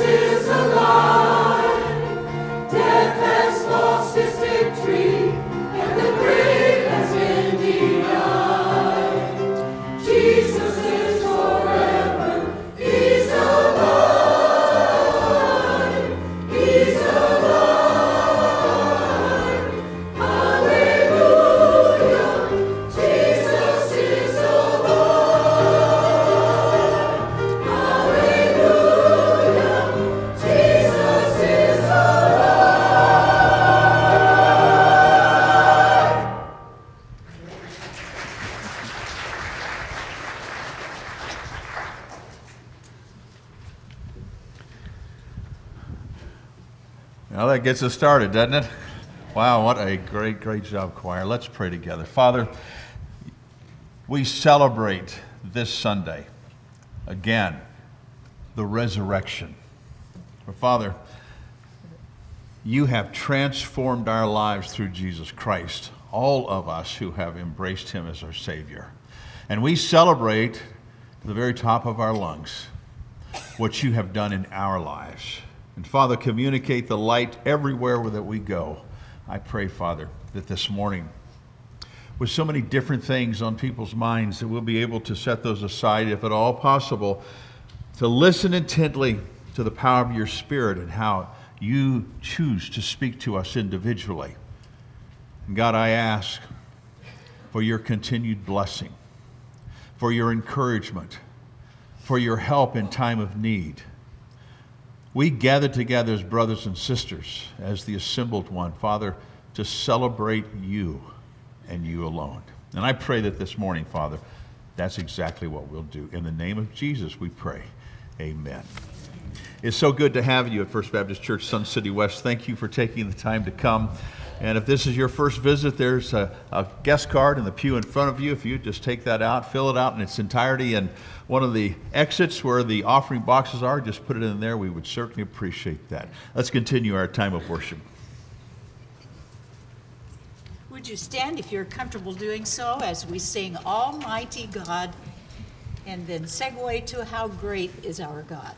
is alive. Death has lost its victory, and the grave has been denied. Jesus is forever. He's alive. He's alive. Hallelujah. Jesus is alive. Hallelujah. Jesus is alive. Well, that gets us started, doesn't it? Wow, what a great, great job, choir. Let's pray together. Father, we celebrate this Sunday, again, the resurrection. But Father, you have transformed our lives through Jesus Christ, all of us who have embraced him as our Savior. And we celebrate to the very top of our lungs what you have done in our lives. And Father, communicate the light everywhere that we go. I pray, Father, that this morning, with so many different things on people's minds, that we'll be able to set those aside, if at all possible, to listen intently to the power of your Spirit and how you choose to speak to us individually. And God, I ask for your continued blessing, for your encouragement, for your help in time of need. We gather together as brothers and sisters, as the assembled one, Father, to celebrate you and you alone. And I pray that this morning, Father, that's exactly what we'll do. In the name of Jesus, we pray. Amen. It's so good to have you at First Baptist Church, Sun City West. Thank you for taking the time to come. And if this is your first visit, there's a guest card in the pew in front of you. If you just take that out, fill it out in its entirety, and one of the exits where the offering boxes are, just put it in there. We would certainly appreciate that. Let's continue our time of worship. Would you stand if you're comfortable doing so as we sing Almighty God and then segue to How Great is Our God.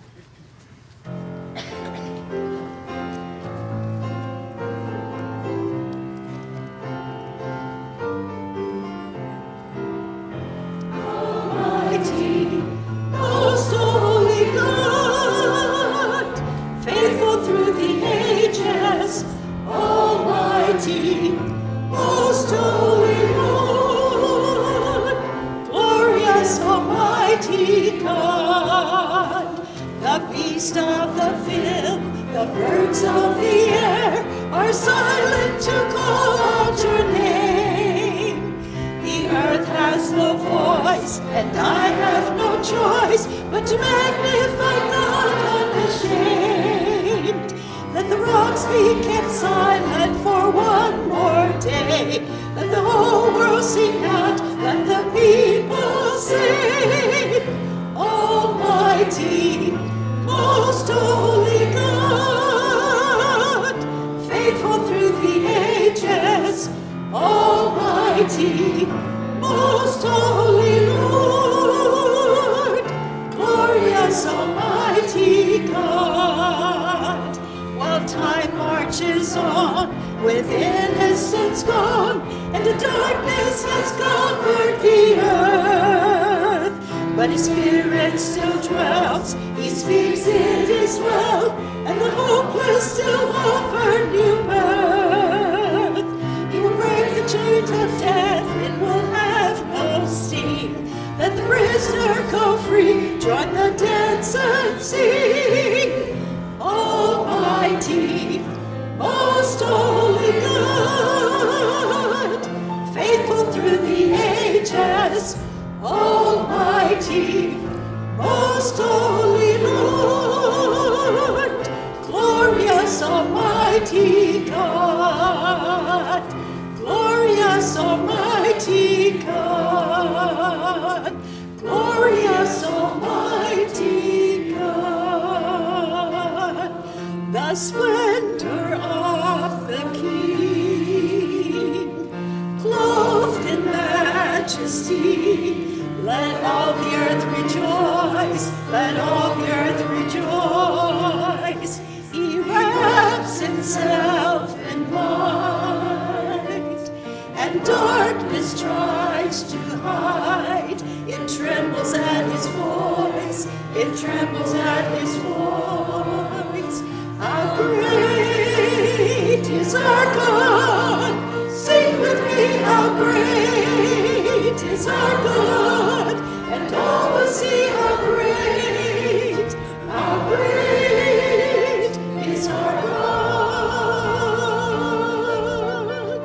Almighty, most holy God, faithful through the ages, Almighty, most holy Lord, glorious Almighty God, the beast of the field, the birds of the air are silent to call out your name. The earth has no voice, and I have no choice but to magnify God unashamed. Let the rocks be kept silent for one more day. Let the whole world sing out, let the people sing. Almighty, most holy God, faithful through the ages, Almighty, most holy Lord, glorious Almighty God. While time marches on with innocence gone, and the darkness has covered the earth, but his spirit still dwells, he speaks, it is well, and the hopeless still offer new birth. He will break the chains of death, it will have no sting. Let the prisoner go free, join the dance and sing. Almighty, most holy God, faithful through the ages, Almighty, most holy Lord, glorious Almighty God, glorious Almighty God, glorious Almighty God, the splendor of the King, clothed in majesty. Let all the earth rejoice, let all the earth rejoice. It trembles at his voice. How great is our God! Sing with me, how great is our God! And all will see how great is our God.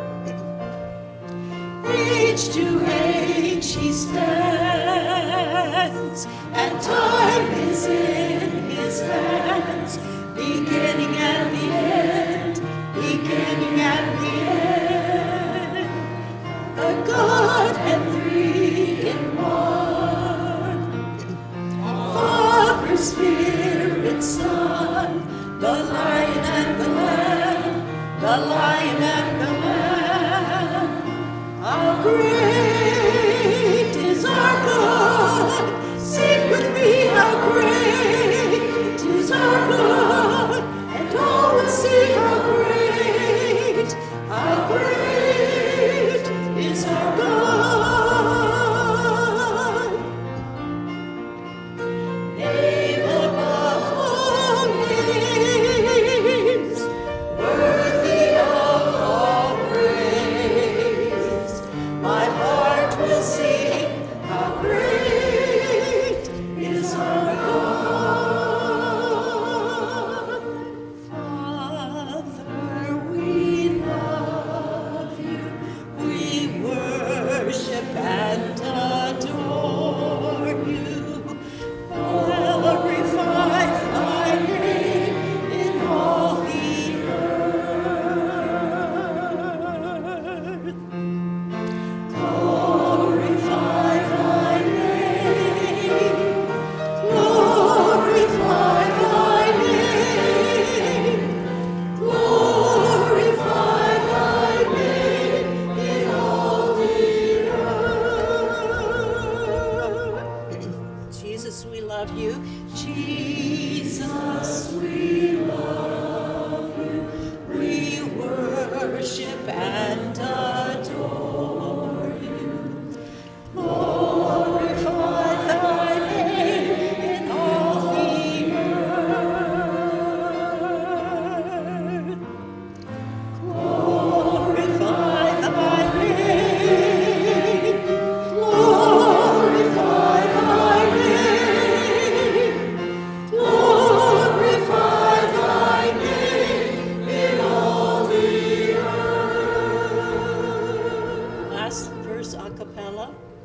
Age to age he stands, and time is in his hands. Beginning and the end, beginning and the end. The Godhead three in one. Father, Spirit, Son, the Lion and the Lamb, the Lion and the Lamb. How great is our God! Sing with me, how great is our God! And all will see how great is our God. Name above all names, worthy of all praise. My heart will sing how great is our God. Father, we love you. We worship and adore you. Glorify thy name in all the earth. Glorify thy name. Glorify thy name. Glorify thy name in all the earth. Jesus, we love you. Jesus, we love you. We worship and adore you. Glorify thy name in all the earth. Glorify thy name. Glorify thy name. Glorify thy name in all the earth. Last verse a cappella.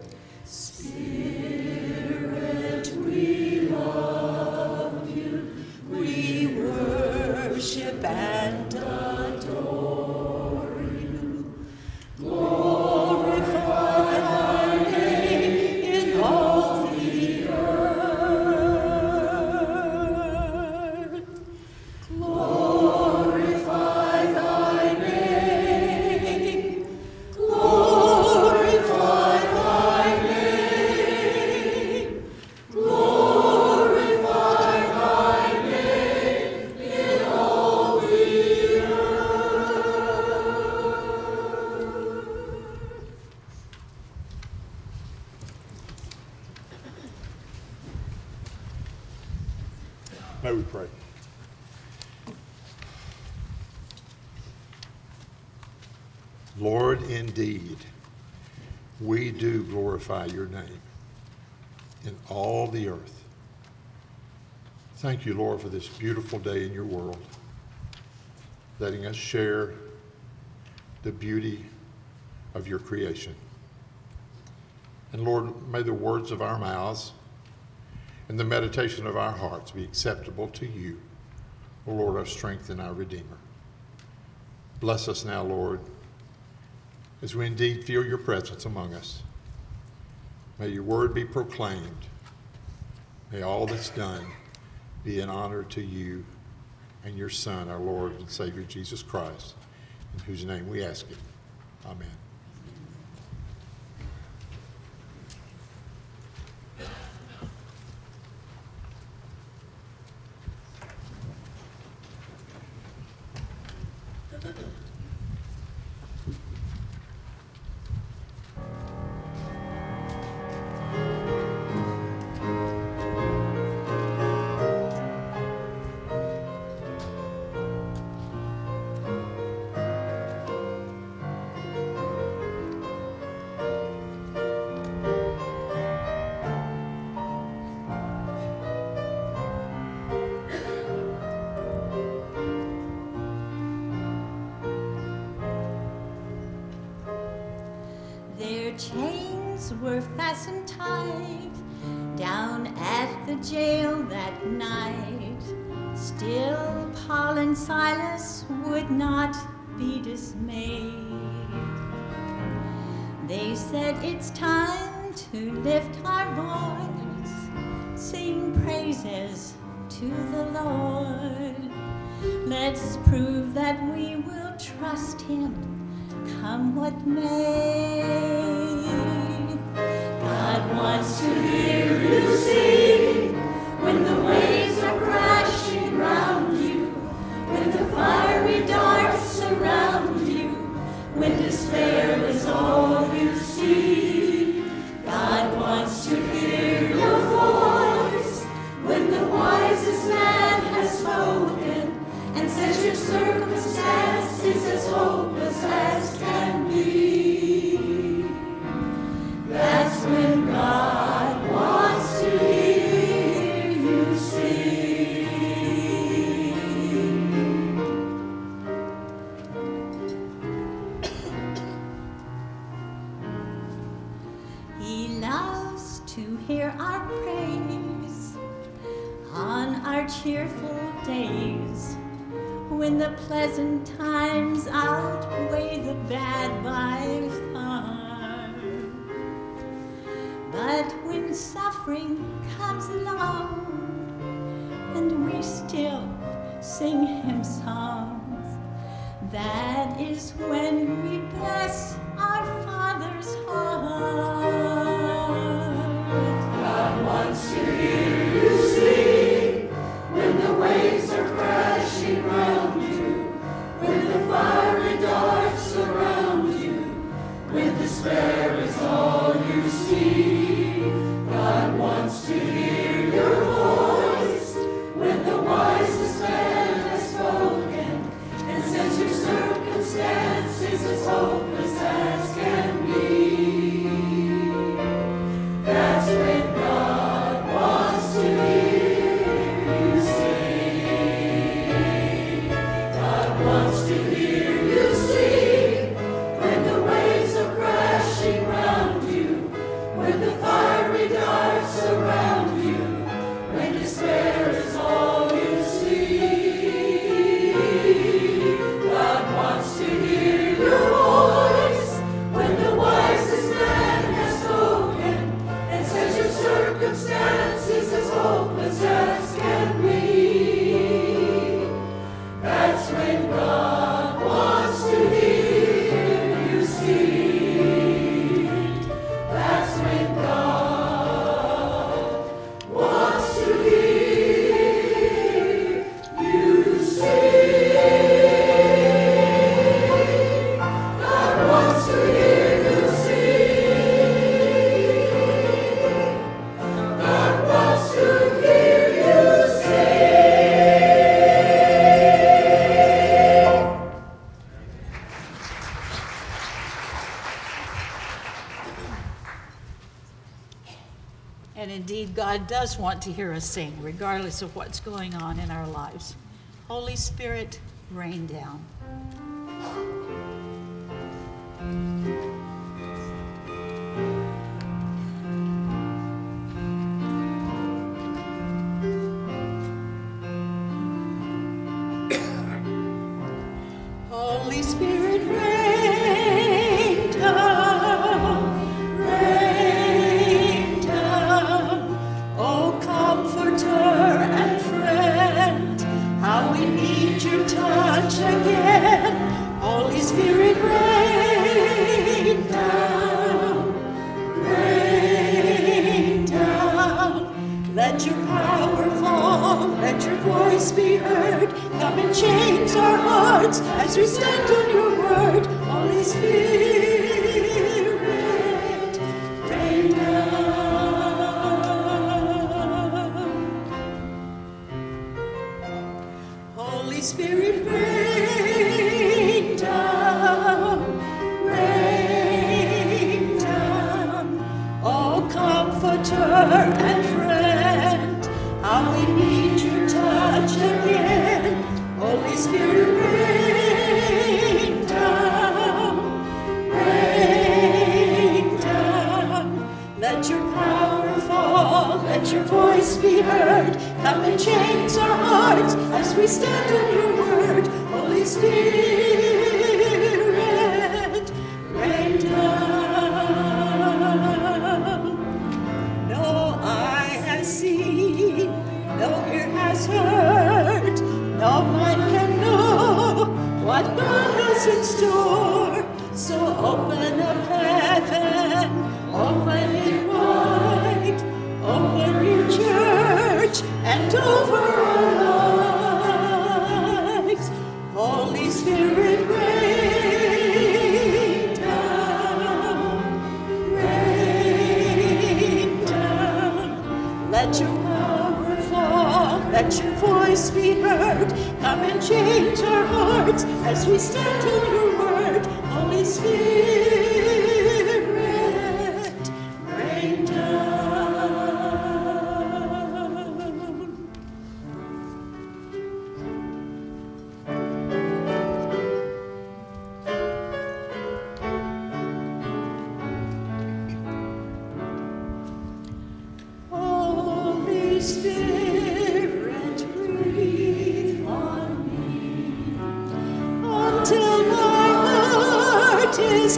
Spirit, we love you. We worship and adore you. Glorify thy name in all the earth. Glorify thy name. Glorify thy name. Glorify thy name in all the May we pray. Lord, indeed, we do glorify your name in all the earth. Thank you, Lord, for this beautiful day in your world, letting us share the beauty of your creation. And Lord, may the words of our mouths and the meditation of our hearts be acceptable to you, O Lord, our strength and our Redeemer. Bless us now, Lord, as we indeed feel your presence among us. May your word be proclaimed. May all that's done be an honor to you and your Son, our Lord and Savior, Jesus Christ, in whose name we ask it. Amen. Their chains were fastened tight down at the jail that night. Still, Paul and Silas would not be dismayed. They said, it's time to lift our voice, sing praises to the Lord. Let's prove that we will trust him, come what may. God wants to hear you sing when the waves are crashing round you, when the fiery darts surround you, when despair is all you see. God wants to hear your voice when the wisest man has spoken and says your circumstance is as hopeless as can be. That's when God wants to hear you sing. He loves to hear our praise on our cheerful days, when the pleasant times outweigh the bad by far. But when suffering comes along and we still sing hymn songs, that is when we bless our Father's heart. God wants to hear you sing when the waves are crashing round you, when the fiery darts surround you, when despair is all you see. God wants to hear your voice when the wisest man has spoken and says your circumstance is as hopeless as can be. That's when God wants to hear you sing. God wants to hear you sing when the waves are crashing round you, when the fiery darts surround you, when despair is all you see. God wants to hear your voice when the wisest man has spoken and says your circumstance is as hopeless as can be. That's when God wants to hear you sing. That's when God wants to hear you sing. God wants to hear you sing. God wants to hear you sing. And indeed, God does want to hear us sing, regardless of what's going on in our lives. Holy Spirit, rain down. Holy Spirit, rain down, rain down. Oh, comforter and friend, how we need your touch again. Holy Spirit, rain down, rain down. Let your power fall, let your voice be heard. Come and change our hearts as we stand on your word. Holy Spirit, rain down. Holy Spirit, rain down, rain down. Oh, comforter and friend, how we need your touch again. Holy Spirit, rain down, rain down. as we stand on your word. Holy Spirit, rain down. No eye has seen, no ear has heard, no mind can know what God has in store. So open up heaven, open it wide, open your church and over our lives. Holy Spirit, rain down, rain down. Let your power fall, let your voice be heard. Come and change our hearts as we stand on your word. Holy Spirit, rain down. Holy Spirit, breathe on me until my heart is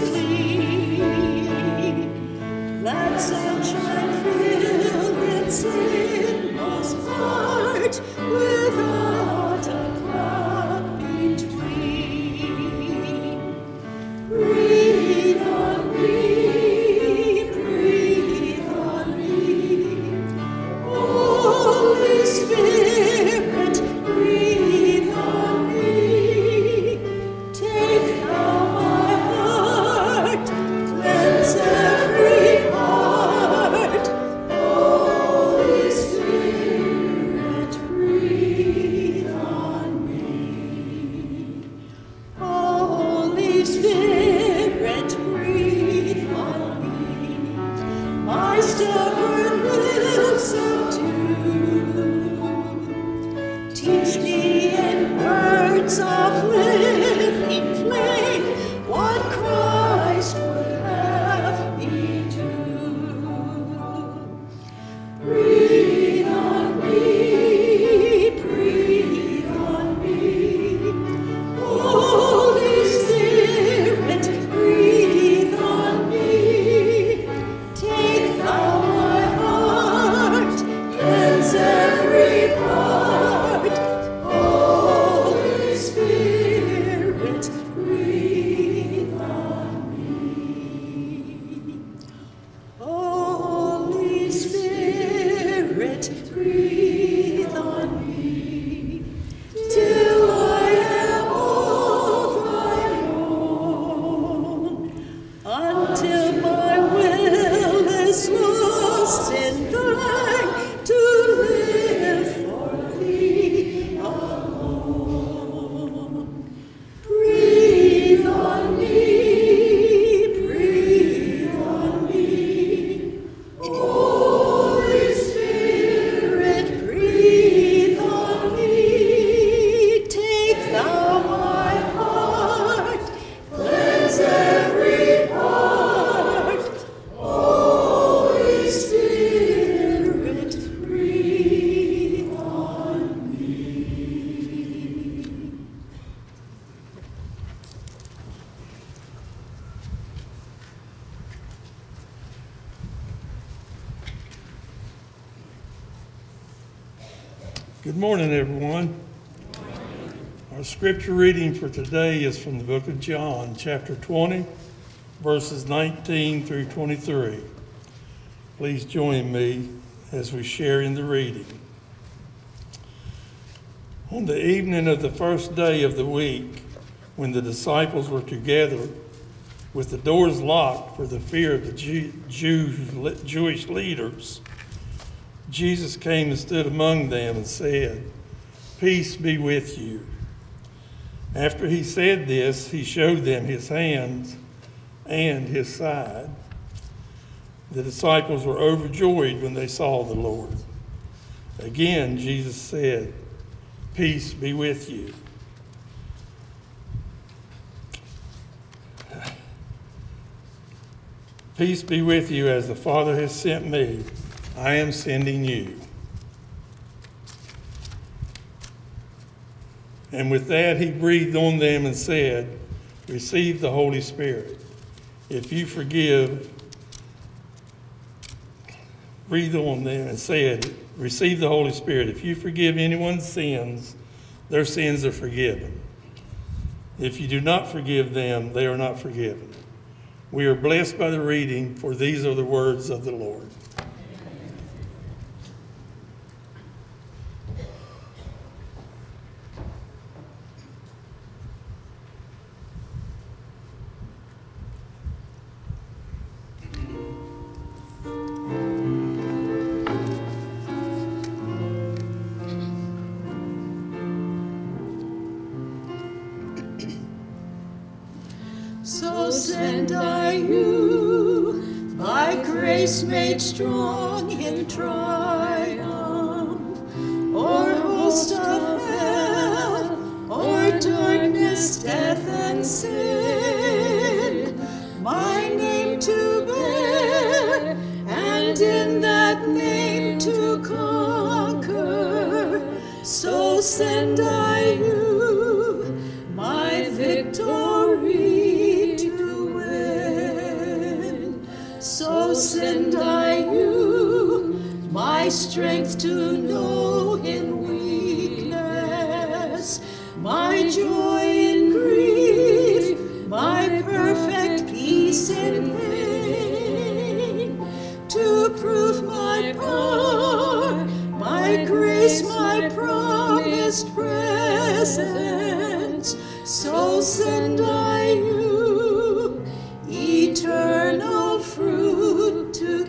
clean. Let sunshine fill its inmost part without a cloud between. Breathe on me, breathe on me. Holy Spirit, breathe on me. Take thou my heart, cleanse every heart. Holy Spirit, breathe on me. Holy Spirit, breathe on me. My stubborn will subdue. Teach me in words of living flame what Christ would have me do. Breathe on me, breathe on me. Holy Spirit, breathe on me. Take thou my heart, cleanse every part. Holy Spirit, breathe on me. Holy Spirit, breathe on me, till I am all thine own, until my will is lost in thine, to live for thee alone. Breathe on me, breathe on me. Holy Spirit, breathe on me. Take thou my heart, cleanse every part. Holy Spirit, breathe on me. Good morning, everyone. Our scripture reading for today is from the book of John, chapter 20, verses 19 through 23. Please join me as we share in the reading. On the evening of the first day of the week, when the disciples were together with the doors locked for the fear of the Jewish leaders, Jesus came and stood among them and said, "Peace be with you." After he said this, he showed them his hands and his side. The disciples were overjoyed when they saw the Lord. Again, Jesus said, "Peace be with you." Peace be with you as the Father has sent me. I am sending you. And with that, he breathed on them and said, "Receive the Holy Spirit. If you forgive," breathed on them and said, "Receive the Holy Spirit. If you forgive anyone's sins, their sins are forgiven. If you do not forgive them, they are not forgiven." We are blessed by the reading, for these are the words of the Lord. So send I you, by grace made strong in triumph, o'er host of hell, o'er darkness, death, and sin, my name to bear, and in that name to conquer. So send I you, my victory to win. So send I you, my strength to know in weakness, my joy in grief, my perfect peace in pain, to prove my power, my grace, my promised presence. So send I you, eternal fruit to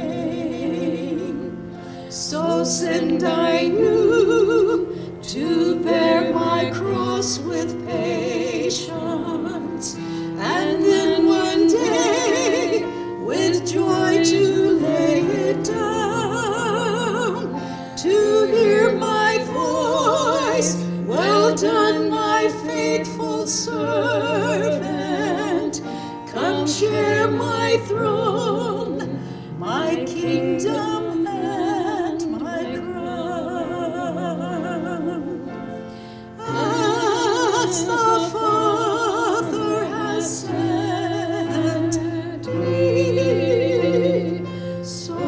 gain. So send I you, to bear my cross with patience, and then one day with joy to lay it down, to hear my voice, "Well done, my faithful servant, come share my throne, my kingdom, and my crown." As the Father has sent me, so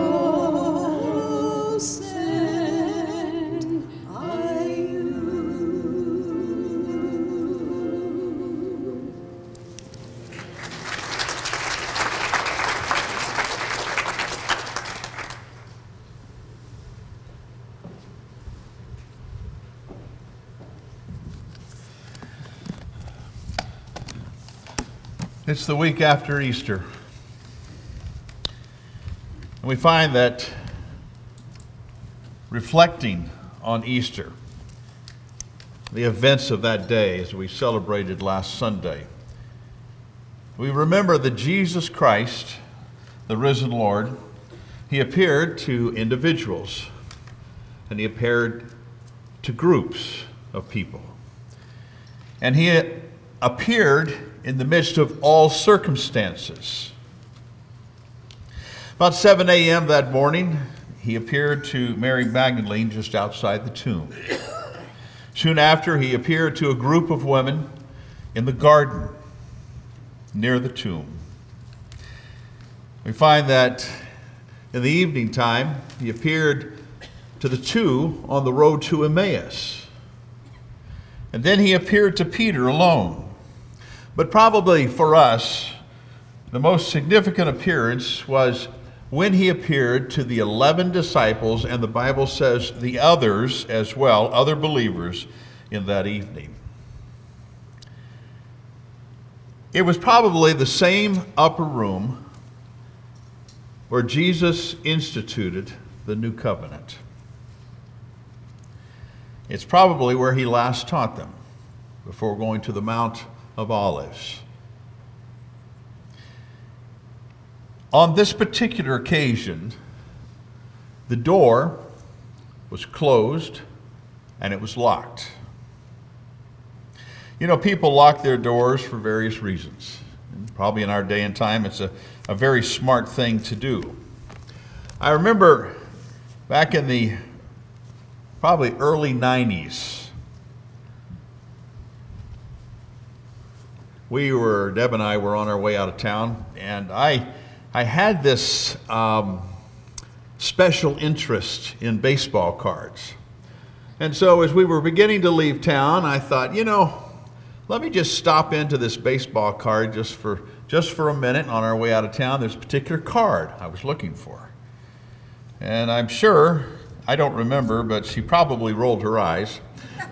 send I you. It's the week after Easter. And we find that reflecting on Easter, the events of that day as we celebrated last Sunday, we remember that Jesus Christ, the risen Lord, he appeared to individuals and he appeared to groups of people. And he appeared in the midst of all circumstances. About 7 a.m. that morning, he appeared to Mary Magdalene just outside the tomb. Soon after, he appeared to a group of women in the garden near the tomb. We find that in the evening time, he appeared to the two on the road to Emmaus. And then he appeared to Peter alone. But probably for us, the most significant appearance was when he appeared to the 11 disciples, and the Bible says the others as well, other believers, in that evening. It was probably the same upper room where Jesus instituted the new covenant. It's probably where he last taught them before going to the Mount of Olives. On this particular occasion, the door was closed and it was locked. You know, people lock their doors for various reasons. And probably in our day and time, it's a very smart thing to do. I remember back in the probably early 90s, Deb and I were on our way out of town, and I had this special interest in baseball cards. And so as we were beginning to leave town, I thought, let me just stop into this baseball card just for a minute on our way out of town. There's a particular card I was looking for. And I'm sure, I don't remember, but she probably rolled her eyes.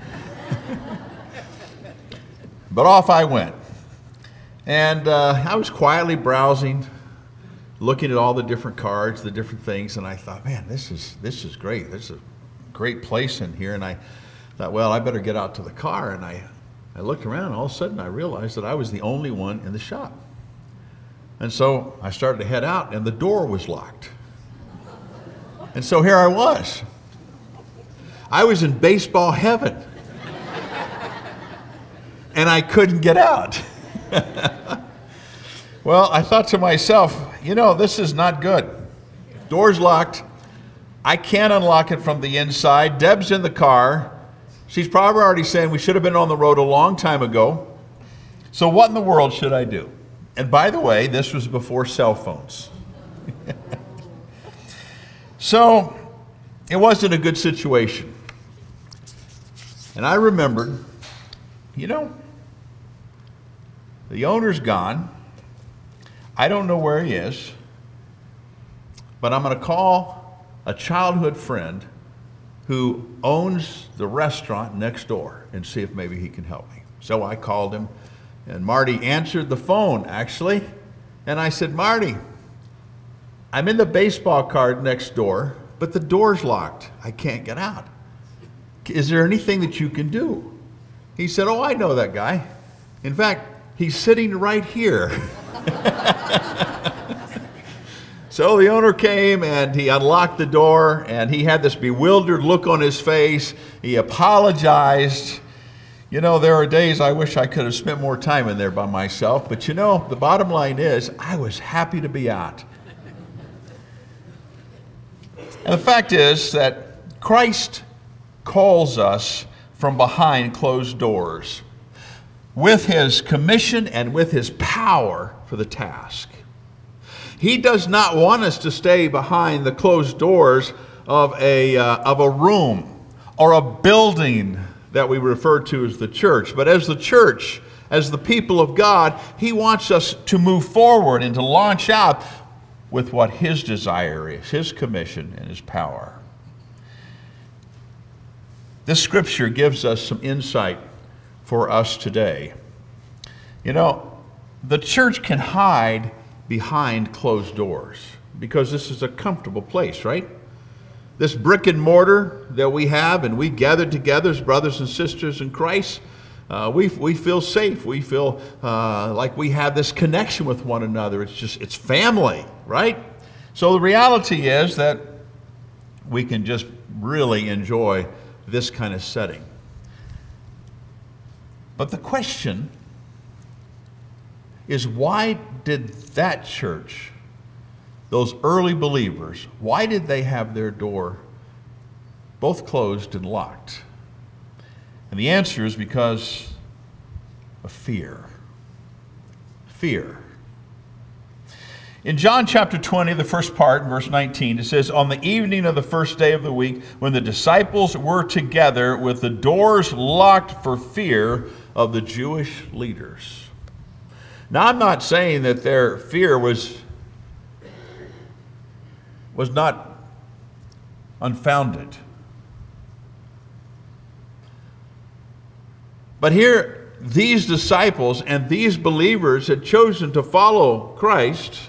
But off I went. And I was quietly browsing, looking at all the different cards, the different things, and I thought, man, this is great. There's a great place in here. And I thought, well, I better get out to the car. And I looked around, and all of a sudden I realized that I was the only one in the shop. And so I started to head out, and the door was locked. And so here I was. I was in baseball heaven. And I couldn't get out. Well, I thought to myself, this is not good. Door's locked. I can't unlock it from the inside. Deb's in the car. She's probably already saying we should have been on the road a long time ago. So what in the world should I do? And by the way, this was before cell phones. So it wasn't a good situation. And I remembered, the owner's gone. I don't know where he is, but I'm going to call a childhood friend who owns the restaurant next door and see if maybe he can help me. So I called him, and Marty answered the phone, actually. And I said, Marty, I'm in the baseball card next door, but the door's locked. I can't get out. Is there anything that you can do? He said, oh, I know that guy. In fact, he's sitting right here. So the owner came and he unlocked the door, and he had this bewildered look on his face. He apologized. There are days I wish I could have spent more time in there by myself, but the bottom line is I was happy to be out. And the fact is that Christ calls us from behind closed doors with his commission and with his power for the task. He does not want us to stay behind the closed doors of a room or a building that we refer to as the church. But as the church, as the people of God, he wants us to move forward and to launch out with what his desire is, his commission and his power. This scripture gives us some insight for us today. The church can hide behind closed doors because this is a comfortable place, right? This brick and mortar that we have, and we gather together as brothers and sisters in Christ, we feel safe. We feel like we have this connection with one another. It's family, right? So the reality is that we can just really enjoy this kind of setting. But the question is, why did that church, those early believers, why did they have their door both closed and locked? And the answer is because of fear. Fear. In John chapter 20, the first part, verse 19, it says, on the evening of the first day of the week, when the disciples were together with the doors locked for fear of the Jewish leaders. Now, I'm not saying that their fear was not unfounded. But here, these disciples and these believers had chosen to follow Christ,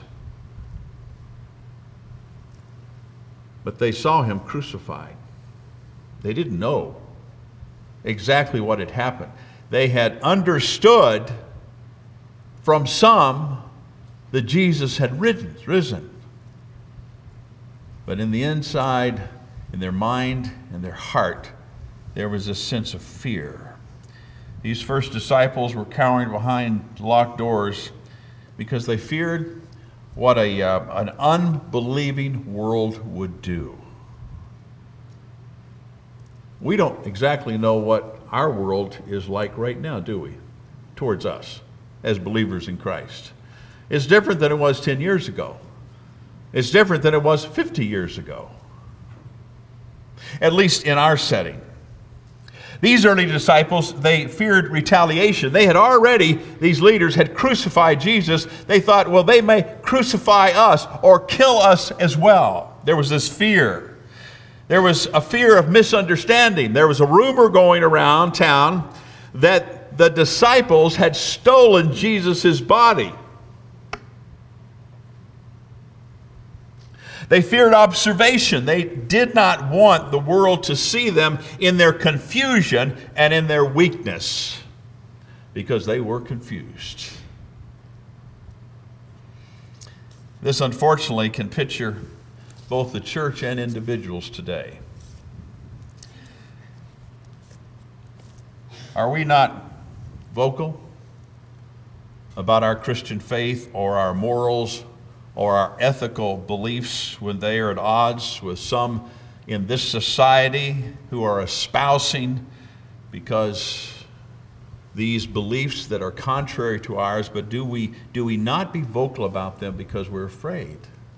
but they saw him crucified. They didn't know exactly what had happened. They had understood from some that Jesus had risen. But in the inside, in their mind and their heart, there was a sense of fear. These first disciples were cowering behind locked doors because they feared what an unbelieving world would do. We don't exactly know what our world is like right now, do we? Towards us. as believers in Christ. It's different than it was 10 years ago. It's different than it was 50 years ago, at least in our setting. These early disciples, they feared retaliation. These leaders had crucified Jesus. They thought, well, they may crucify us or kill us as well. There was this fear. There was a fear of misunderstanding. There was a rumor going around town that the disciples had stolen Jesus' body. They feared observation. They did not want the world to see them in their confusion and in their weakness, because they were confused. This, unfortunately, can picture both the church and individuals today. Are we not vocal about our Christian faith or our morals or our ethical beliefs when they are at odds with some in this society who are espousing because these beliefs that are contrary to ours, but do we not be vocal about them because we're afraid?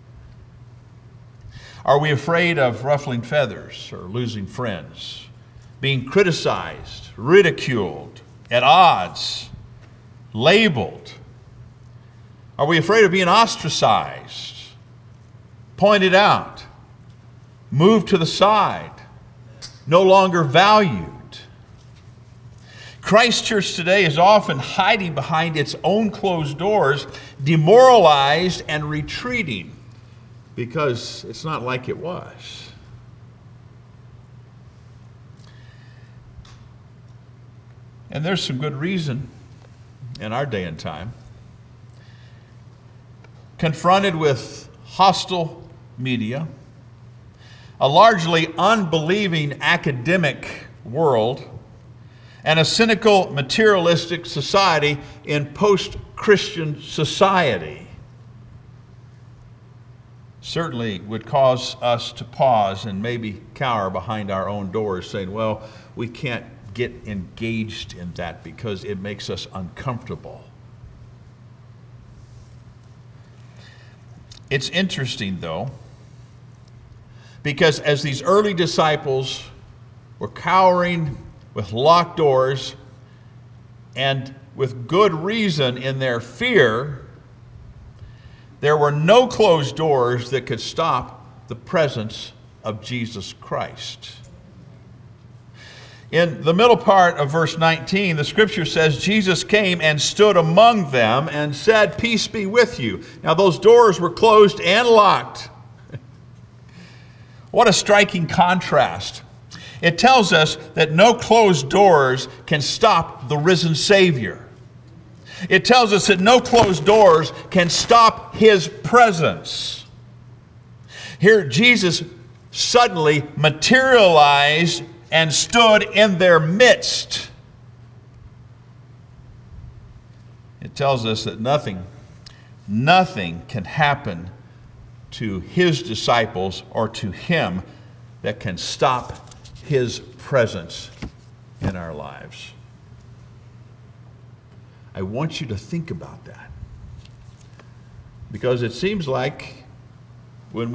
Are we afraid of ruffling feathers or losing friends, being criticized, ridiculed, at odds, labeled? Are we afraid of being ostracized, pointed out, moved to the side, no longer valued? Christ Church today is often hiding behind its own closed doors, demoralized and retreating, because it's not like it was. And there's some good reason in our day and time. Confronted with hostile media, a largely unbelieving academic world, and a cynical, materialistic society in post-Christian society, certainly would cause us to pause and maybe cower behind our own doors, saying, well, we can't get engaged in that because it makes us uncomfortable. It's interesting, though, because as these early disciples were cowering with locked doors and with good reason in their fear, there were no closed doors that could stop the presence of Jesus Christ. In the middle part of verse 19, the scripture says, Jesus came and stood among them and said, peace be with you. Now those doors were closed and locked. What a striking contrast. It tells us that no closed doors can stop the risen Savior. It tells us that no closed doors can stop His presence. Here, Jesus suddenly materialized and stood in their midst. It tells us that nothing can happen to His disciples or to Him that can stop His presence in our lives. I want you to think about that, because it seems like when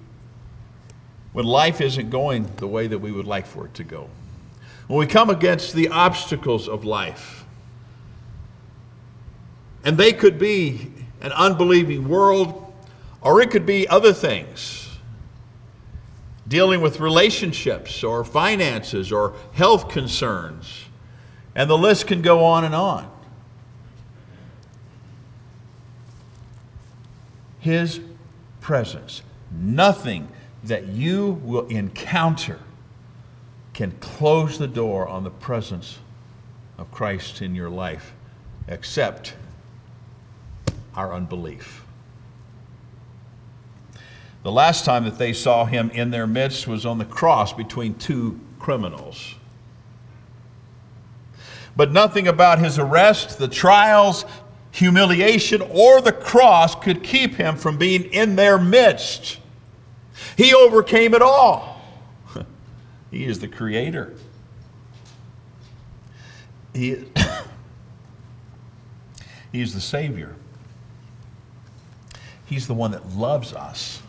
life isn't going the way that we would like for it to go, when we come against the obstacles of life, and they could be an unbelieving world, or it could be other things, dealing with relationships or finances or health concerns, and the list can go on and on. His presence, nothing that you will encounter can close the door on the presence of Christ in your life, except our unbelief. The last time that they saw Him in their midst was on the cross between two criminals. But nothing about His arrest, the trials, humiliation, or the cross could keep Him from being in their midst. He overcame it all. He is the Creator. He He's the Savior. He's the one that loves us.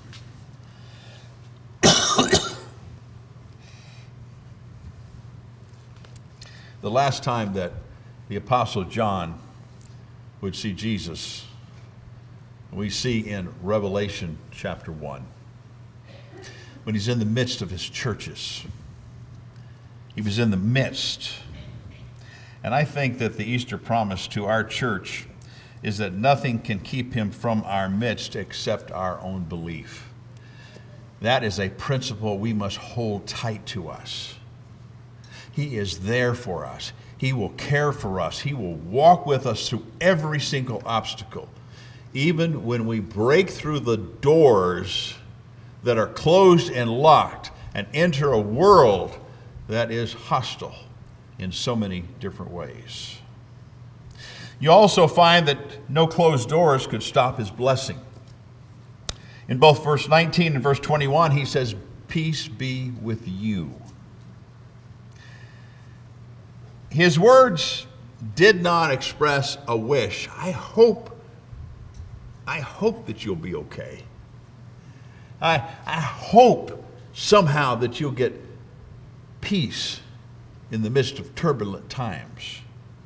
The last time that the Apostle John would see Jesus, we see in Revelation chapter 1, when he's in the midst of his churches. He was in the midst. And I think that the Easter promise to our church is that nothing can keep him from our midst except our own belief. That is a principle we must hold tight to us. He is there for us. He will care for us. He will walk with us through every single obstacle. Even when we break through the doors that are closed and locked and enter a world that is hostile in so many different ways. You also find that no closed doors could stop his blessing. In both verse 19 and verse 21, he says, "Peace be with you." His words did not express a wish. I hope that you'll be okay. I hope somehow that you'll get peace in the midst of turbulent times.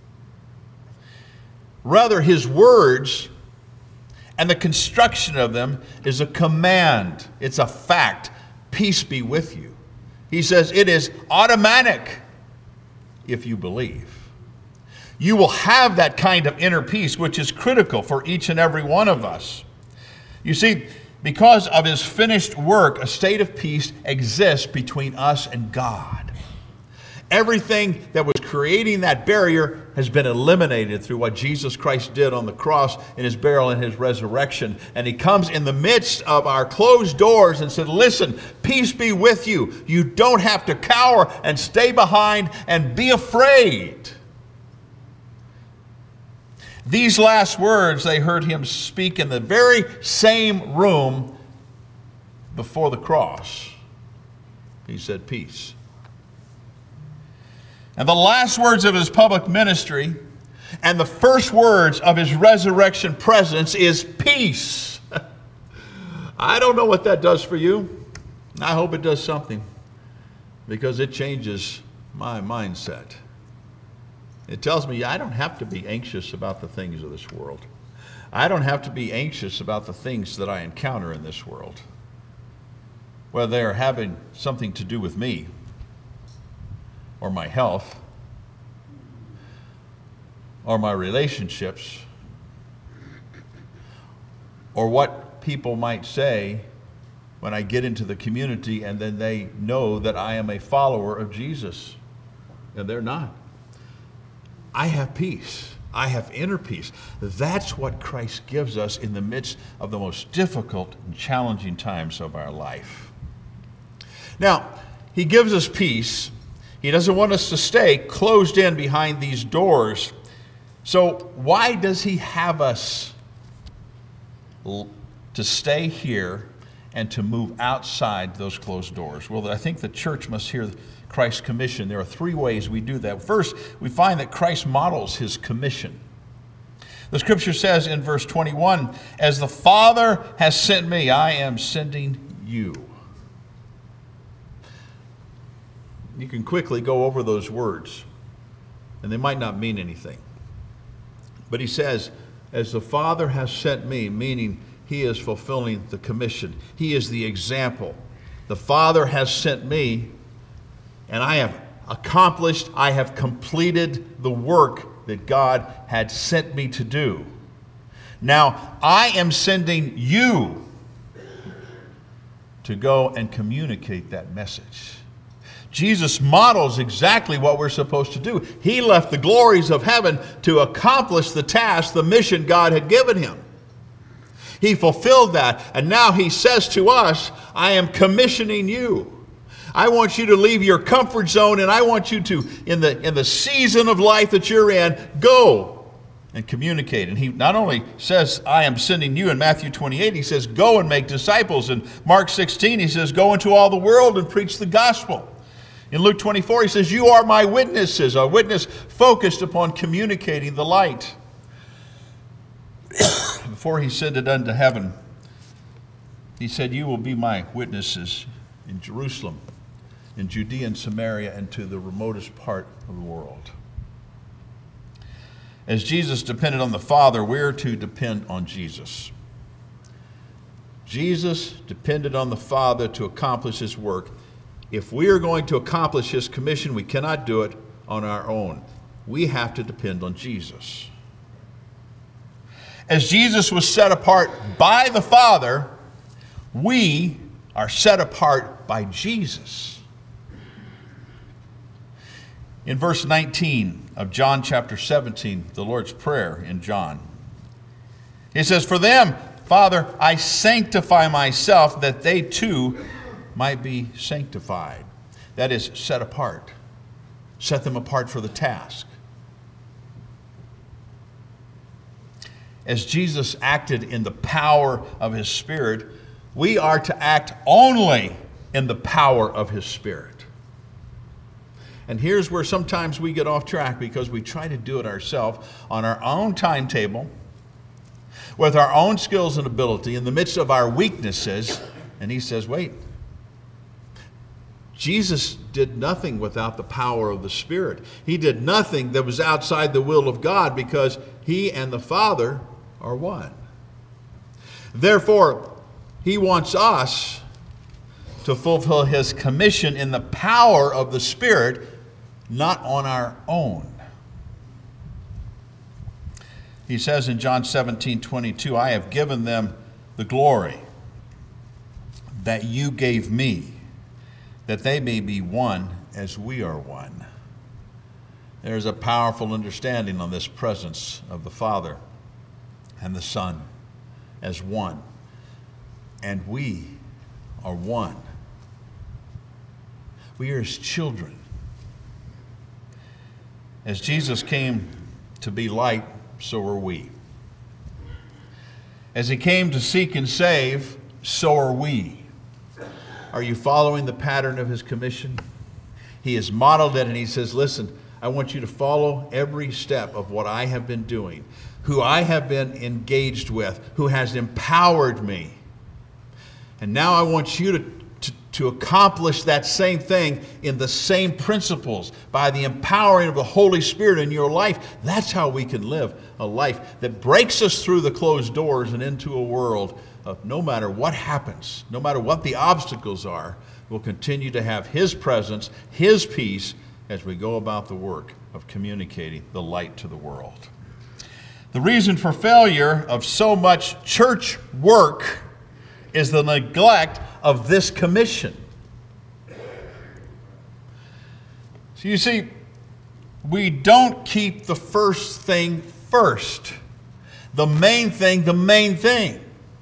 Rather, his words and the construction of them is a command. It's a fact. Peace be with you. He says it is automatic if you believe. You will have that kind of inner peace, which is critical for each and every one of us. You see, because of his finished work, a state of peace exists between us and God. Everything that was creating that barrier has been eliminated through what Jesus Christ did on the cross in his burial and his resurrection. And he comes in the midst of our closed doors and said, listen, peace be with you. You don't have to cower and stay behind and be afraid. These last words they heard him speak in the very same room before the cross. He said, peace. And the last words of his public ministry and the first words of his resurrection presence is peace. I don't know what that does for you. I hope it does something, because it changes my mindset. It tells me I don't have to be anxious about the things of this world. I don't have to be anxious about the things that I encounter in this world, whether they are having something to do with me, or my health, or my relationships, or what people might say when I get into the community and then they know that I am a follower of Jesus, and they're not. I have peace. I have inner peace. That's what Christ gives us in the midst of the most difficult and challenging times of our life. Now, he gives us peace. He doesn't want us to stay closed in behind these doors. So why does he have us to stay here and to move outside those closed doors? Well, I think the church must hear Christ's commission. There are three ways we do that. First, we find that Christ models his commission. The scripture says in verse 21, "As the Father has sent me, I am sending you." You can quickly go over those words, and they might not mean anything. But he says, as the Father has sent me, meaning he is fulfilling the commission. He is the example. The Father has sent me, and I have accomplished, I have completed the work that God had sent me to do. Now, I am sending you to go and communicate that message. Jesus models exactly what we're supposed to do. He left the glories of heaven to accomplish the task, the mission God had given him. He fulfilled that, and now he says to us, I am commissioning you. I want you to leave your comfort zone, and I want you to, in the season of life that you're in, go and communicate. And he not only says, I am sending you in Matthew 28, he says, go and make disciples. In Mark 16, he says, go into all the world and preach the gospel. In Luke 24, he says, you are my witnesses, a witness focused upon communicating the light. before he ascended unto heaven, he said, "You will be my witnesses in Jerusalem, in Judea and Samaria, and to the remotest part of the world." As Jesus depended on the Father, we're to depend on Jesus. Jesus depended on the Father to accomplish his work. If we are going to accomplish his commission, we cannot do it on our own. We have to depend on Jesus. As Jesus was set apart by the Father, we are set apart by Jesus. In verse 19 of John chapter 17, the Lord's Prayer in John, he says, "For them, Father, I sanctify myself, that they too might be sanctified." That is, set apart. Set them apart for the task. As Jesus acted in the power of his Spirit, we are to act only in the power of his Spirit. And here's where sometimes we get off track, because we try to do it ourselves on our own timetable, with our own skills and ability, in the midst of our weaknesses. And he says, wait, Jesus did nothing without the power of the Spirit. He did nothing that was outside the will of God, because he and the Father are one. Therefore, he wants us to fulfill his commission in the power of the Spirit, not on our own. He says in John 17:22, "I have given them the glory that you gave me, that they may be one as we are one." There's a powerful understanding on this presence of the Father and the Son as one. And we are one. We are his children. As Jesus came to be light, so are we. As he came to seek and save, so are we. Are you following the pattern of his commission? He has modeled it, and he says, listen, I want you to follow every step of what I have been doing, who I have been engaged with, who has empowered me. And now I want you to accomplish that same thing in the same principles, by the empowering of the Holy Spirit in your life. That's how we can live a life that breaks us through the closed doors and into a world of, no matter what happens, no matter what the obstacles are, we'll continue to have his presence, his peace, as we go about the work of communicating the light to the world. The reason for failure of so much church work is the neglect of this commission. So you see, we don't keep the first thing first. The main thing, the main thing.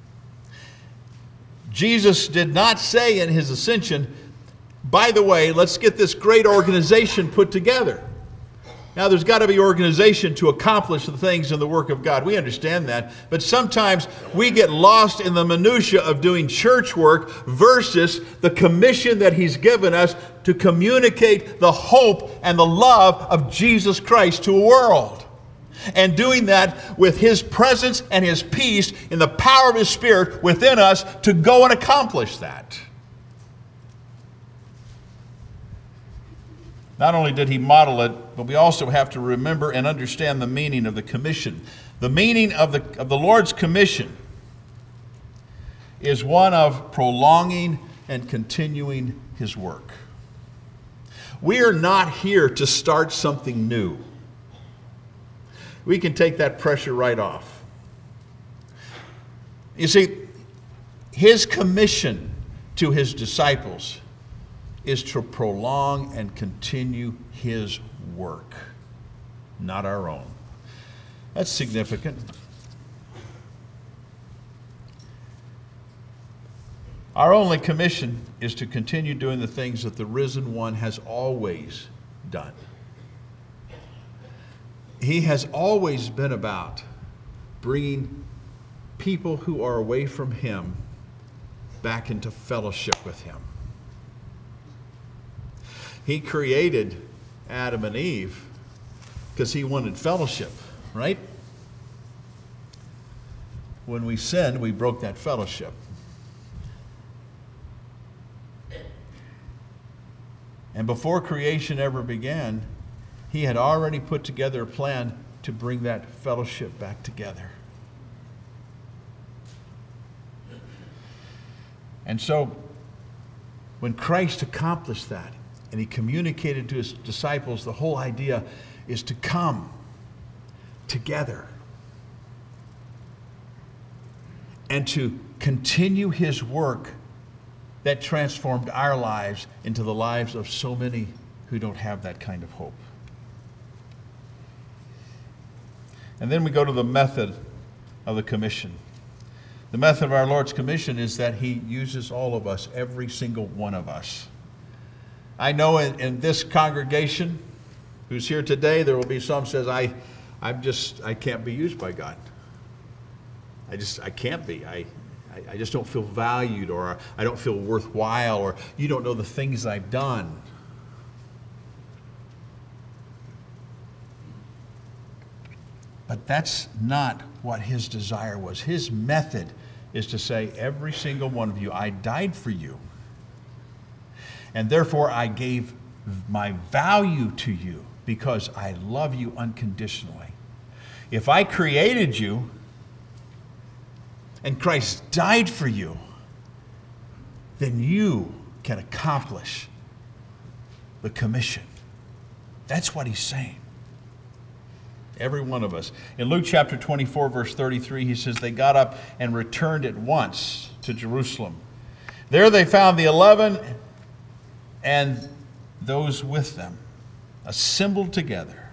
Jesus did not say in his ascension, by the way, let's get this great organization put together. Now, there's got to be organization to accomplish the things in the work of God. We understand that. But sometimes we get lost in the minutia of doing church work versus the commission that he's given us to communicate the hope and the love of Jesus Christ to a world. And doing that with his presence and his peace in the power of his Spirit within us to go and accomplish that. Not only did he model it, but we also have to remember and understand the meaning of the commission. The meaning of the Lord's commission is one of prolonging and continuing his work. We are not here to start something new. We can take that pressure right off. You see, his commission to his disciples is to prolong and continue his work, not our own. That's significant. Our only commission is to continue doing the things that the risen one has always done. He has always been about bringing people who are away from him back into fellowship with him. He created Adam and Eve because he wanted fellowship, right? when we sinned, we broke that fellowship. And before creation ever began, he had already put together a plan to bring that fellowship back together. And so, when Christ accomplished that, and he communicated to his disciples, the whole idea is to come together and to continue his work that transformed our lives into the lives of so many who don't have that kind of hope. And then we go to the method of the commission. The method of our Lord's commission is that he uses all of us, every single one of us. I know in this congregation who's here today, there will be some says, I can't be used by God. I can't be. I just don't feel valued, or I don't feel worthwhile, or you don't know the things I've done. But that's not what his desire was. His method is to say, every single one of you, I died for you. And therefore I gave my value to you because I love you unconditionally. If I created you and Christ died for you, then you can accomplish the commission. That's what he's saying. Every one of us. In Luke chapter 24, verse 33, he says, they got up and returned at once to Jerusalem. There they found the 11 and those with them assembled together.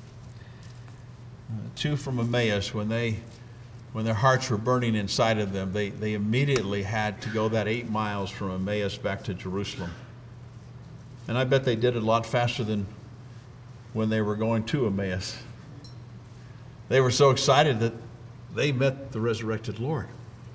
Two from Emmaus, when their hearts were burning inside of them, they immediately had to go that 8 miles from Emmaus back to Jerusalem. And I bet they did it a lot faster than when they were going to Emmaus. They were so excited that they met the resurrected Lord.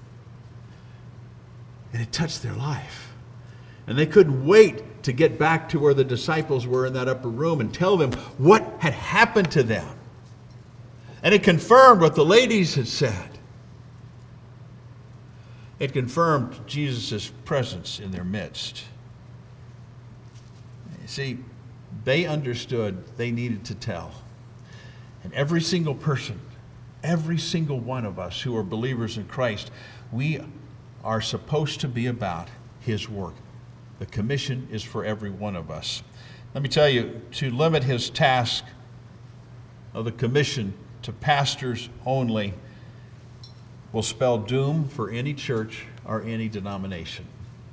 And it touched their life. And they couldn't wait to get back to where the disciples were in that upper room and tell them what had happened to them. And it confirmed what the ladies had said. It confirmed Jesus' presence in their midst. You see, they understood they needed to tell. And every single person, every single one of us who are believers in Christ, we are supposed to be about his work. The commission is for every one of us. Let me tell you, to limit his task of the commission to pastors only will spell doom for any church or any denomination.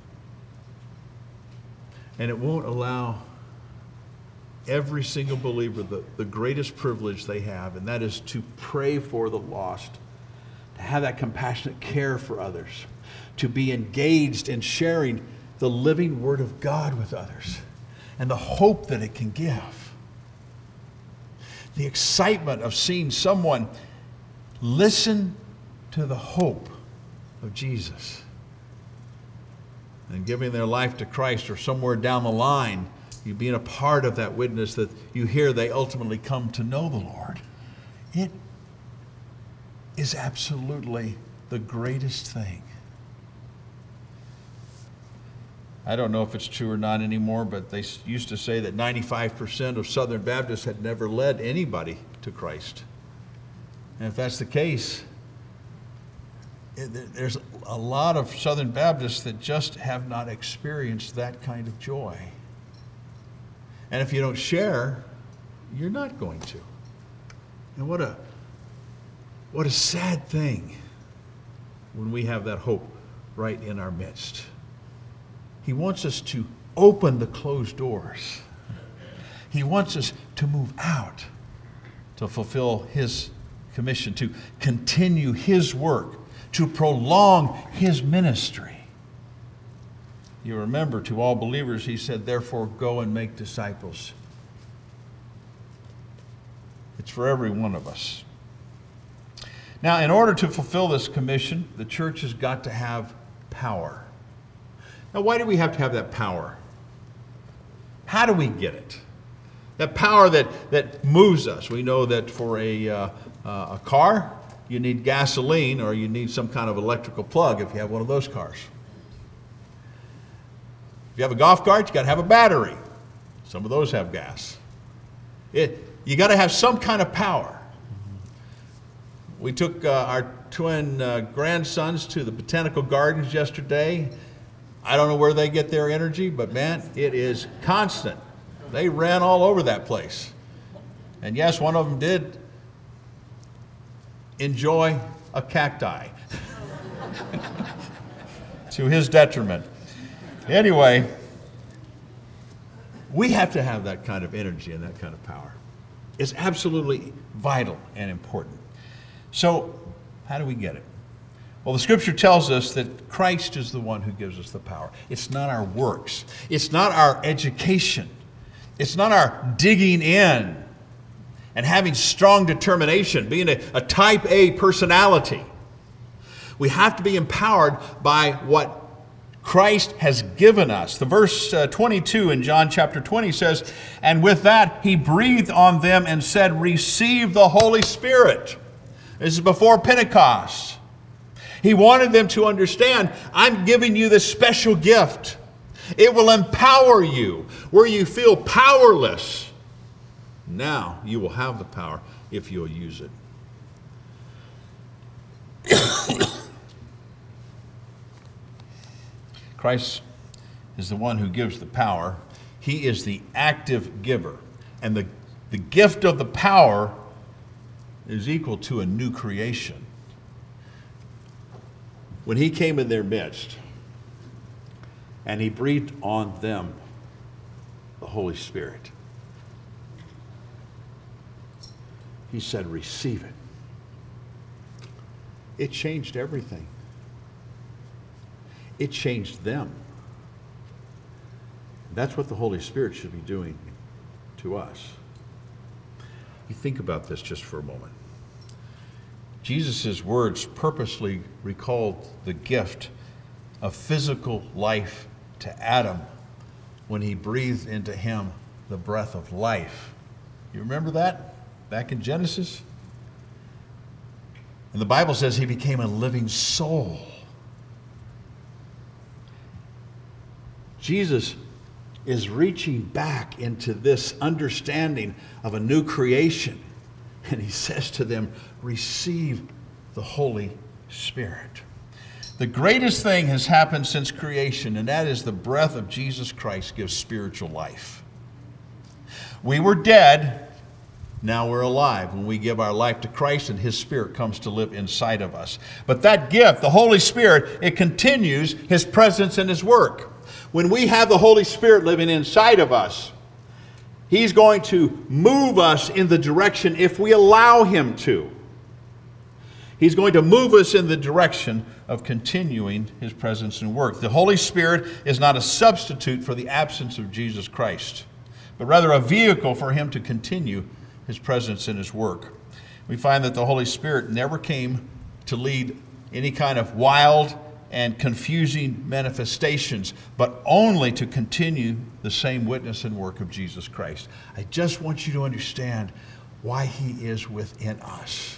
And it won't allow every single believer the greatest privilege they have, and that is to pray for the lost, to have that compassionate care for others, to be engaged in sharing the living Word of God with others, and the hope that it can give. The excitement of seeing someone listen to the hope of Jesus and giving their life to Christ, or somewhere down the line, you being a part of that witness that you hear they ultimately come to know the Lord. It is absolutely the greatest thing. I don't know if it's true or not anymore, but they used to say that 95% of Southern Baptists had never led anybody to Christ. And if that's the case, there's a lot of Southern Baptists that just have not experienced that kind of joy. And if you don't share, you're not going to. And what a sad thing when we have that hope right in our midst. He wants us to open the closed doors. He wants us to move out to fulfill his commission, to continue his work, to prolong his ministry. You remember, to all believers, he said, therefore go and make disciples. It's for every one of us. Now, in order to fulfill this commission, the church has got to have power. Now, why do we have to have that power? How do we get it? That power that moves us. We know that for a car, you need gasoline or you need some kind of electrical plug if you have one of those cars. If you have a golf cart, you got to have a battery. Some of those have gas. You got to have some kind of power. We took our twin grandsons to the botanical gardens yesterday. I don't know where they get their energy, but man, it is constant. They ran all over that place. And yes, one of them did enjoy a cacti to his detriment. Anyway, we have to have that kind of energy and that kind of power. It's absolutely vital and important. So, how do we get it? Well, the scripture tells us that Christ is the one who gives us the power. It's not our works. It's not our education. It's not our digging in and having strong determination, being a type A personality. We have to be empowered by what Christ has given us. The verse 22 in John chapter 20 says, "And with that he breathed on them and said, 'Receive the Holy Spirit.'" This is before Pentecost. He wanted them to understand, I'm giving you this special gift. It will empower you where you feel powerless. Now you will have the power if you'll use it. Christ is the one who gives the power. He is the active giver. And the gift of the power is equal to a new creation. When he came in their midst and he breathed on them the Holy Spirit, he said, receive it. It changed everything. It changed them. That's what the Holy Spirit should be doing to us. You think about this just for a moment. Jesus' words purposely recalled the gift of physical life to Adam when he breathed into him the breath of life. You remember that back in Genesis? And the Bible says he became a living soul. Jesus is reaching back into this understanding of a new creation. And he says to them, receive the Holy Spirit. The greatest thing has happened since creation, and that is the breath of Jesus Christ gives spiritual life. We were dead, now we're alive when we give our life to Christ and his Spirit comes to live inside of us. But that gift, the Holy Spirit, it continues his presence and his work. When we have the Holy Spirit living inside of us, he's going to move us in the direction if we allow him to. He's going to move us in the direction of continuing his presence and work. The Holy Spirit is not a substitute for the absence of Jesus Christ, but rather a vehicle for him to continue his presence and his work. We find that the Holy Spirit never came to lead any kind of wild and confusing manifestations, but only to continue the same witness and work of Jesus Christ. I just want you to understand why he is within us.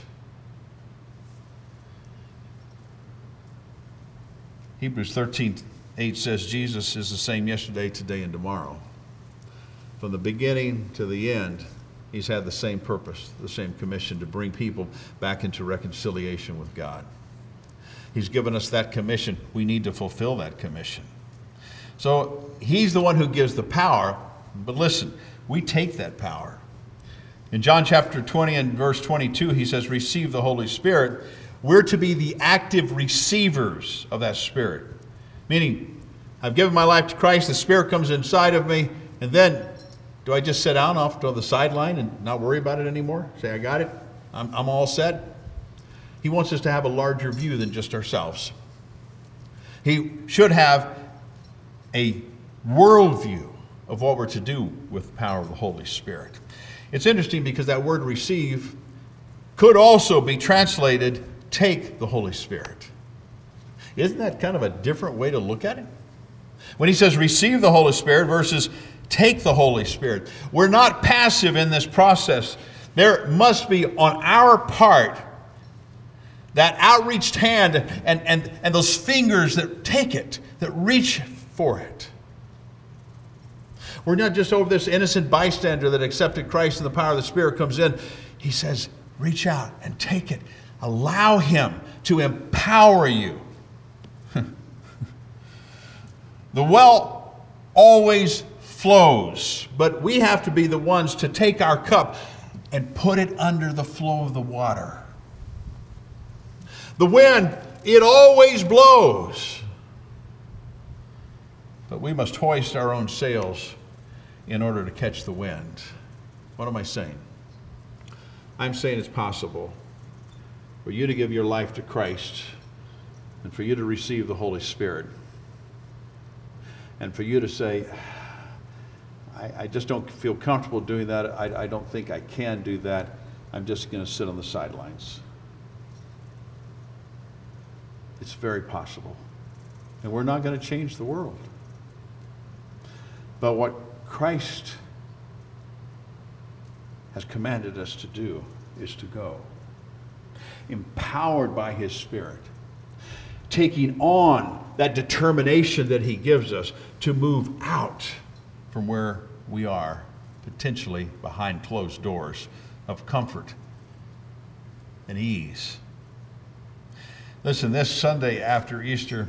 Hebrews 13:8 says Jesus is the same yesterday, today, and tomorrow. From the beginning to the end, he's had the same purpose, the same commission to bring people back into reconciliation with God. He's given us that commission. We need to fulfill that commission. So he's the one who gives the power, but listen, we take that power. In John chapter 20 and verse 22, he says, receive the Holy Spirit. We're to be the active receivers of that Spirit. Meaning, I've given my life to Christ, the Spirit comes inside of me, and then do I just sit down off to the sideline and not worry about it anymore? Say, I got it, I'm all set? He wants us to have a larger view than just ourselves. He should have a worldview of what we're to do with the power of the Holy Spirit. It's interesting because that word receive could also be translated take the Holy Spirit. Isn't that kind of a different way to look at it? When he says receive the Holy Spirit versus take the Holy Spirit, we're not passive in this process. There must be on our part That outreached hand and those fingers that take it, that reach for it. We're not just over this innocent bystander that accepted Christ and the power of the Spirit comes in. He says, reach out and take it. Allow Him to empower you. The well always flows, but we have to be the ones to take our cup and put it under the flow of the water. The wind, it always blows. But we must hoist our own sails in order to catch the wind. What am I saying? I'm saying it's possible for you to give your life to Christ and for you to receive the Holy Spirit and for you to say, I just don't feel comfortable doing that. I don't think I can do that. I'm just going to sit on the sidelines. It's very possible. And we're not going to change the world. But what Christ has commanded us to do is to go, empowered by His Spirit, taking on that determination that He gives us to move out from where we are, potentially behind closed doors of comfort and ease. Listen, this Sunday after Easter,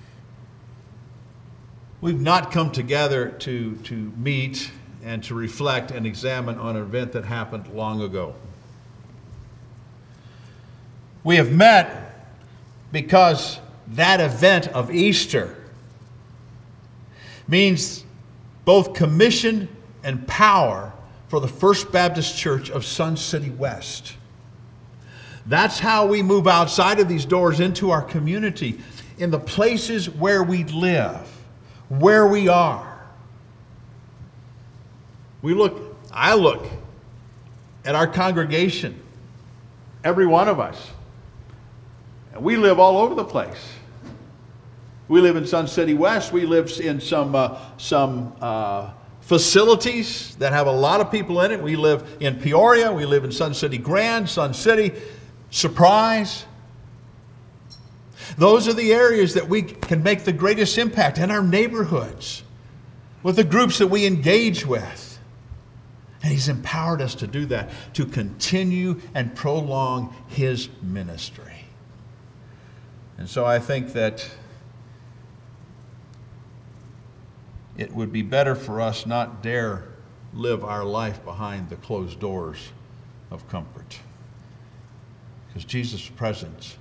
we've not come together to meet and to reflect and examine on an event that happened long ago. We have met because that event of Easter means both commission and power for the First Baptist Church of Sun City West. That's how we move outside of these doors into our community, in the places where we live, where we are. I look at our congregation, every one of us, and we live all over the place. We live in Sun City West. We live in some facilities that have a lot of people in it. We live in Peoria. We live in Sun City Grand, Sun City, Surprise. Those are the areas that we can make the greatest impact in our neighborhoods, with the groups that we engage with. And He's empowered us to do that, to continue and prolong His ministry. And so I think that it would be better for us not dare live our life behind the closed doors of comfort. Because Jesus' presence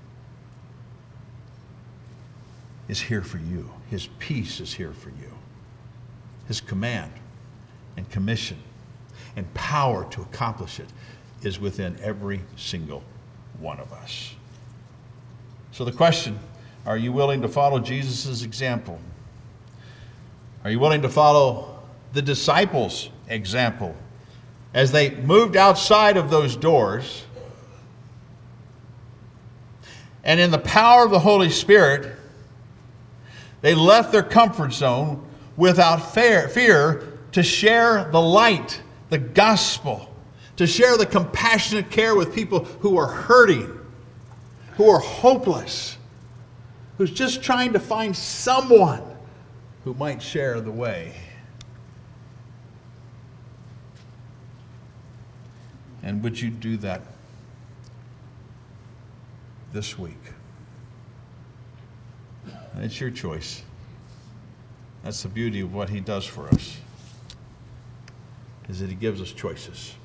is here for you. His peace is here for you. His command and commission and power to accomplish it is within every single one of us. So the question, are you willing to follow Jesus' example? Are you willing to follow the disciples' example as they moved outside of those doors and in the power of the Holy Spirit, they left their comfort zone without fear to share the light, the gospel, to share the compassionate care with people who are hurting, who are hopeless, who's just trying to find someone who might share the way. And would you do that this week? And it's your choice. That's the beauty of what He does for us, is that He gives us choices.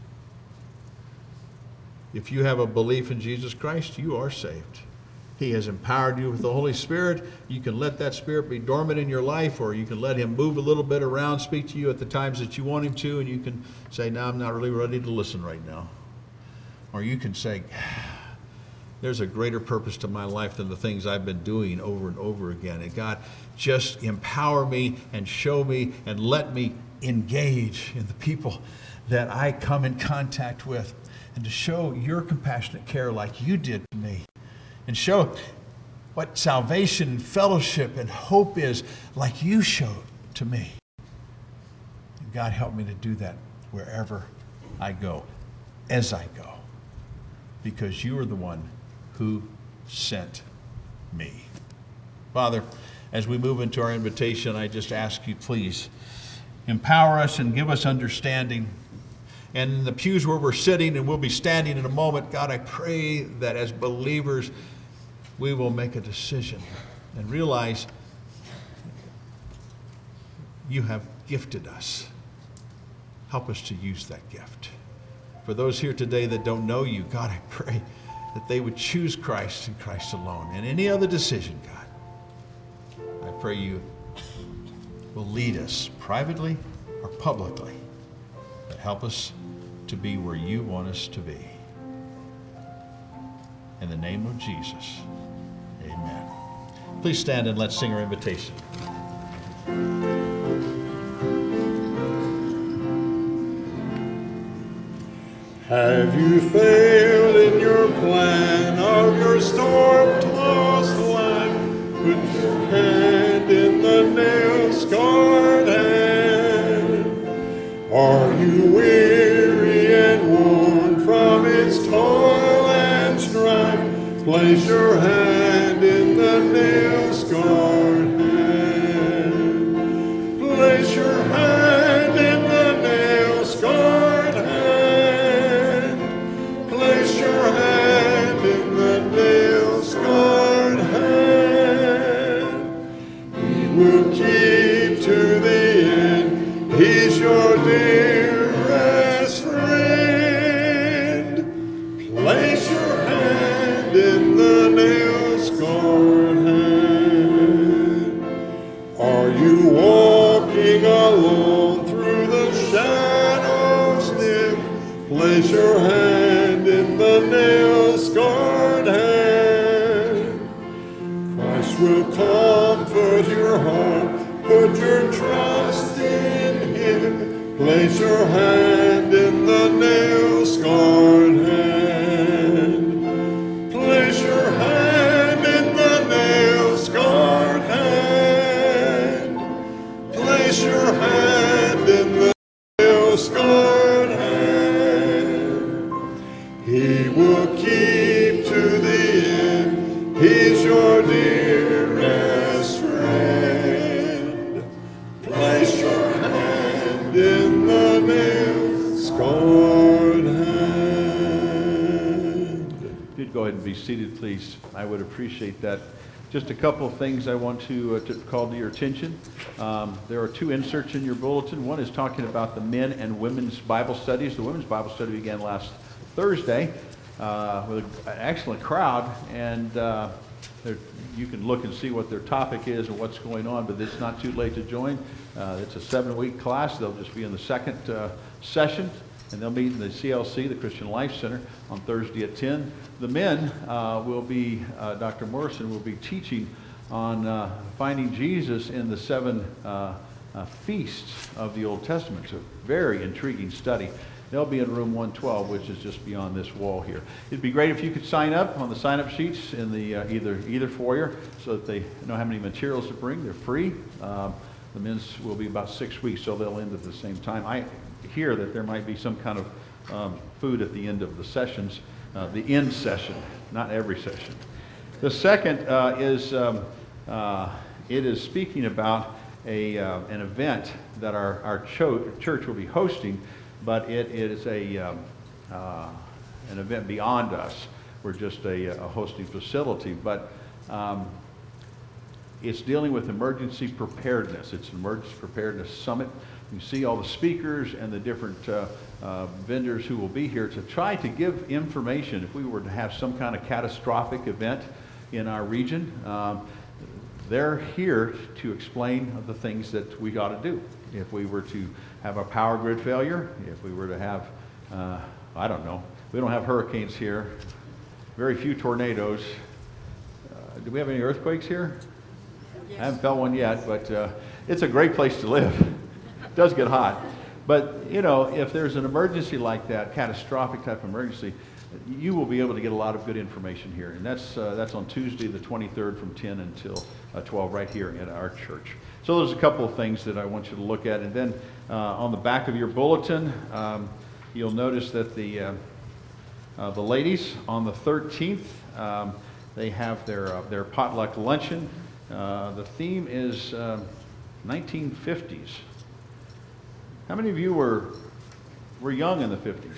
If you have a belief in Jesus Christ, you are saved. He has empowered you with the Holy Spirit. You can let that Spirit be dormant in your life, or you can let Him move a little bit around, speak to you at the times that you want Him to, and you can say, no, I'm not really ready to listen right now. Or you can say, there's a greater purpose to my life than the things I've been doing over and over again. And God, just empower me and show me and let me engage in the people that I come in contact with, and to show your compassionate care like you did to me, and show what salvation and fellowship and hope is like you showed to me. And God, help me to do that wherever I go, as I go, because you are the one who sent me. Father, as we move into our invitation, I just ask you, please, empower us and give us understanding. And in the pews where we're sitting, and we'll be standing in a moment, God, I pray that as believers, we will make a decision and realize you have gifted us. Help us to use that gift. For those here today that don't know you, God, I pray that they would choose Christ and Christ alone. And any other decision, God, I pray you will lead us privately or publicly, but help us to be where you want us to be. In the name of Jesus, amen. Please stand and let's sing our invitation. Have you failed in your plan of your storm-tossed life? Put your hand in the nail-scarred hand. Are you weary and worn from its toil and strife? Place your hand in the nail-scarred hand. Place your hand in the nail-scarred hand. Place your hand in the nail-scarred hand. He will keep to the end. He's your dearest friend. Place your hand in the nail-scarred hand. Are you walking alone through the shadows dim? Place your hand in the nail-scarred hand. Christ will comfort your heart. Put your trust in him. Place your hand in the nail-scarred hand. Place your hand in the nail-scarred hand. Place your hand in the nail-scarred hand. He will keep to the end. He's your dearest friend. Place your hand in the nail-scarred hand. If you'd go ahead and be seated, please. I would appreciate that. Just a couple of things I want to call to your attention. There are two inserts in your bulletin. One is talking about the men and women's Bible studies. The women's Bible study began last Thursday with an excellent crowd, and you can look and see what their topic is and what's going on, but it's not too late to join. It's a 7-week class. They'll just be in the second session, and they'll meet in the CLC, the Christian Life Center, on Thursday at 10. The men will be, Dr. Morrison will be teaching on finding Jesus in the 7 feasts of the Old Testament. It's a very intriguing study. They'll be in room 112, which is just beyond this wall here. It'd be great if you could sign up on the sign-up sheets in the either foyer so that they know how many materials to bring. They're free. The men's will be about 6 weeks, so they'll end at the same time. I hear that there might be some kind of food at the end of the sessions, the end session, not every session. The second is it is speaking about an event that our church will be hosting, but it is an event beyond us. We're just a hosting facility, but it's dealing with emergency preparedness. It's an emergency preparedness summit. You see all the speakers and the different vendors who will be here to try to give information if we were to have some kind of catastrophic event in our region. They're here to explain the things that we got to do. If we were to have a power grid failure, if we were to have, I don't know, we don't have hurricanes here, very few tornadoes. Do we have any earthquakes here? Yes. I haven't felt one yet, but it's a great place to live. It does get hot. But, you know, if there's an emergency like that, catastrophic type of emergency, you will be able to get a lot of good information here. And that's on Tuesday the 23rd from 10 until 12 right here at our church. So there's a couple of things that I want you to look at. And then on the back of your bulletin, you'll notice that the The ladies, on the 13th, they have their potluck luncheon. The theme is 1950s. How many of you were young in the 50s?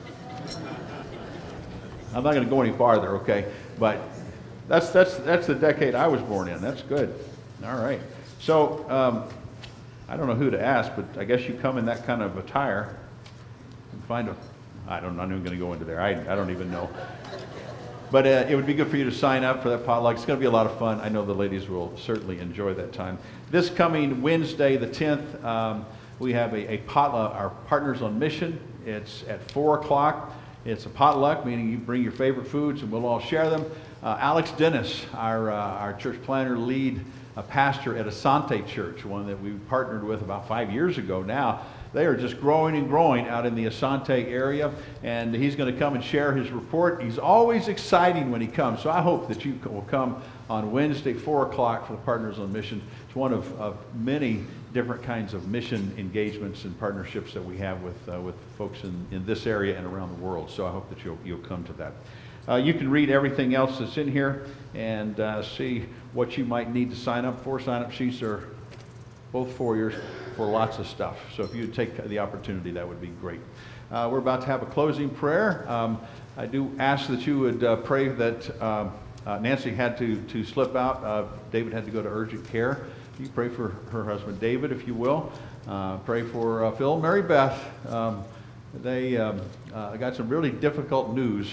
I'm not going to go any farther, okay? But that's the decade I was born in. That's good. All right. So I don't know who to ask, but I guess you come in that kind of attire and find I'm not even going to go into there. I don't even know. But it would be good for you to sign up for that potluck. It's going to be a lot of fun. I know the ladies will certainly enjoy that time. This coming Wednesday, the 10th, we have a potluck, our Partners on Mission. It's at 4 o'clock. It's a potluck, meaning you bring your favorite foods and we'll all share them. Alex Dennis, our church planner, lead pastor at Asante Church, one that we partnered with about 5 years ago now. They are just growing and growing out in the Asante area, and he's going to come and share his report. He's always exciting when he comes, so I hope that you will come on Wednesday, 4 o'clock for the Partners on Mission. It's one of many different kinds of mission engagements and partnerships that we have with folks in this area and around the world, so I hope that you'll come to that. You can read everything else that's in here and see what you might need to sign up for. Sign-up sheets are both foyers for lots of stuff. So if you would take the opportunity, that would be great. We're about to have a closing prayer. I do ask that you would pray that Nancy had to slip out. David had to go to urgent care. You pray for her husband, David, if you will. Pray for Phil and Mary Beth. They got some really difficult news,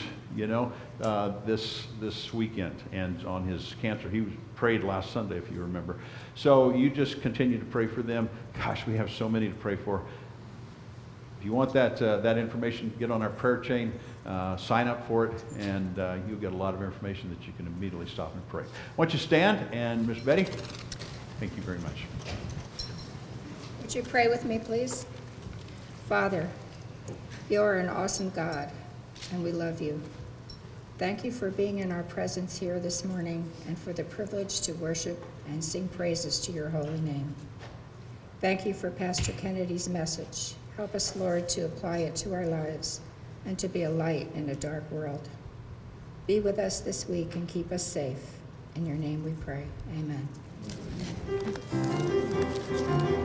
this weekend, and on his cancer. He was prayed last Sunday, if you remember. So you just continue to pray for them. Gosh, we have so many to pray for. If you want that information, get on our prayer chain, sign up for it, and you'll get a lot of information that you can immediately stop and pray. Why don't you stand, and Miss Betty, thank you very much. Would you pray with me, please? Father, you are an awesome God, and we love you. Thank you for being in our presence here this morning and for the privilege to worship and sing praises to your holy name. Thank you for Pastor Kennedy's message. Help us, Lord, to apply it to our lives and to be a light in a dark world. Be with us this week and keep us safe. In your name we pray. Amen.